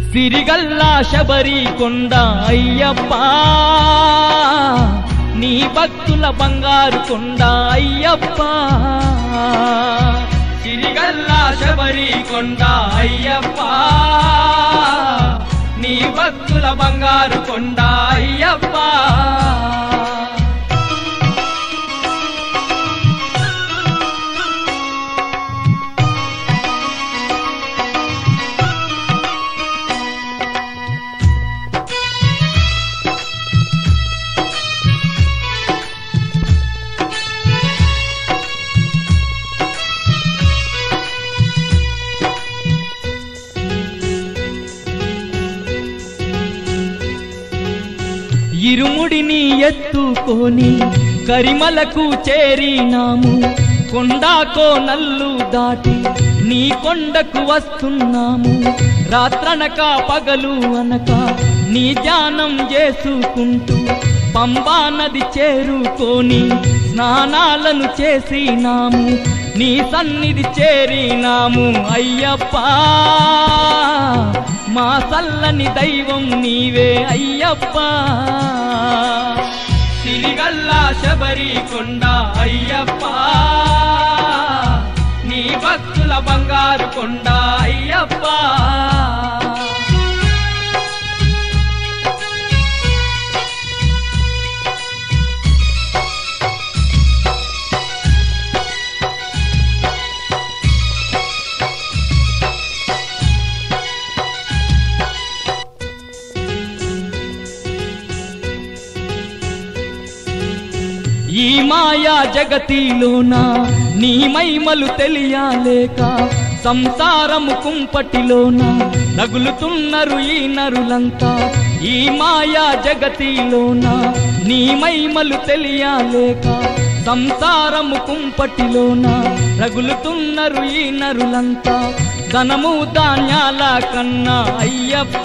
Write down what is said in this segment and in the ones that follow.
సిరిగల్లా శబరి కొండ అయ్యప్ప నీ భక్తుల బంగారు కొండ అయ్యప్ప సిరిగల్లా శబరి కొండ అయ్యప్ప నీ భక్తుల బంగారు కొండ అయ్యప్ప ఇరుముడిని ఎత్తుకొని కరిమలకు చేరినాము కొండాకో నల్లు దాటి నీ కొండకు వస్తున్నాము రాత్రనక పగలు అనక నీ ధ్యానం చేసుకుంటూ పంబా నది చేరుకొని స్నానాలను చేసినాము నీ సన్నిధి చేరినాము అయ్యప్ప మా సల్లని దైవం నీవే అయ్యప్ప సిరిగల్లా శబరి కొండ అయ్యప్ప నీ భక్తుల బంగారు కొండ అయ్యప్ప ఈ మాయా జగతిలోన నీ మహిమలు తెలియలేక సంసారము కుంపటిలోన తగులుతున్నారు ఈ నరులంతా ఈ మాయా జగతిలోన నీ మహిమలు తెలియలేక సంసారము కుంపటిలోన రగులుతున్నారు ఈ నరులంతా ధనము ధాన్యాల కన్నా అయ్యప్ప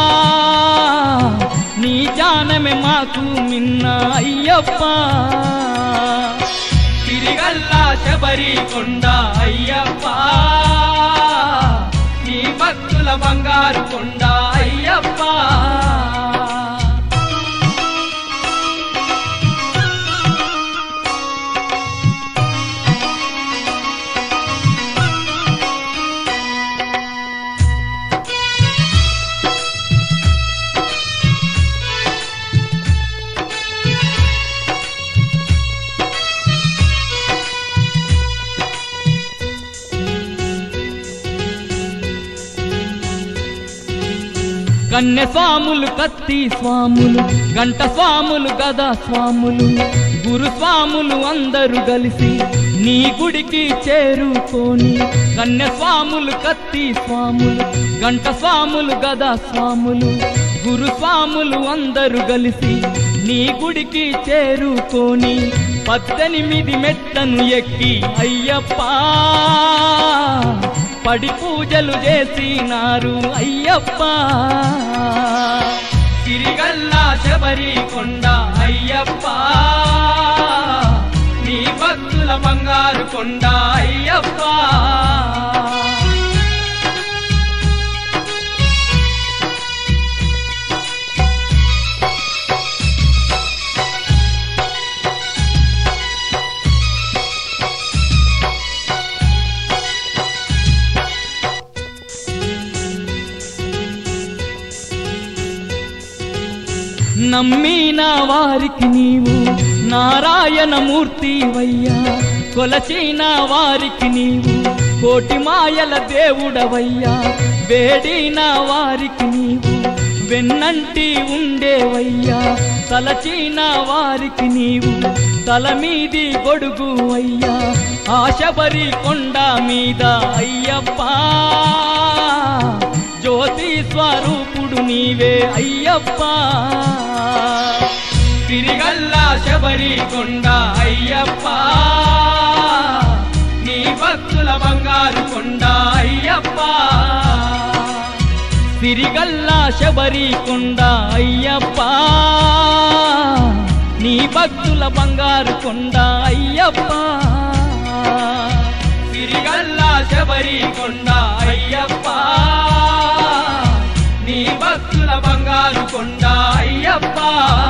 నీ జ్ఞానమే మాకు మిన్న అయ్యప్ప సిరిగల్లా శబరి కొండ అయ్యప్ప నీ భక్తుల బంగారు కొండ అయ్యప్ప కన్య స్వాములు కత్తి స్వాములు గంట స్వాములు గదా స్వాములు గురుస్వాములు అందరూ కలిసి నీ గుడికి చేరుకొని కన్య స్వాములు కత్తి స్వాములు గంట స్వాములు గదా స్వాములు గురుస్వాములు అందరూ కలిసి నీ గుడికి చేరుకొని 18 మెట్లను ఎక్కి అయ్యప్ప పడి పూజలు చేసినారు అయ్యప్ప సిరిగల్లా శబరి కొండ అయ్యప్ప నీ భక్తుల బంగారు కొండ అయ్యప్ప నమ్మిన వారికి నీవు నారాయణమూర్తివయ్యా కొలచిన వారికి నీవు కోటి మాయల దేవుడవయ్యా వేడిన వారికి నీవు వెన్నంటి ఉండేవయ్యా తలచిన వారికి నీవు తల మీది గొడుగు అయ్యా ఆ శబరి కొండ మీద అయ్యప్ప జ్యోతి స్వరూపుడు నీవే అయ్యప్ప సిరిగల్లా శబరి కొండ అయ్యప్ప నీ భక్తుల బంగారు కొండ అయ్యప్ప సిరిగల్లా శబరి కొండ అయ్యప్ప నీ భక్తుల బంగారు కొండ అయ్యప్ప సిరిగల్లా శబరి కొండ అయ్యప్ప నీ భక్తుల బంగారు కొండ అయ్యప్ప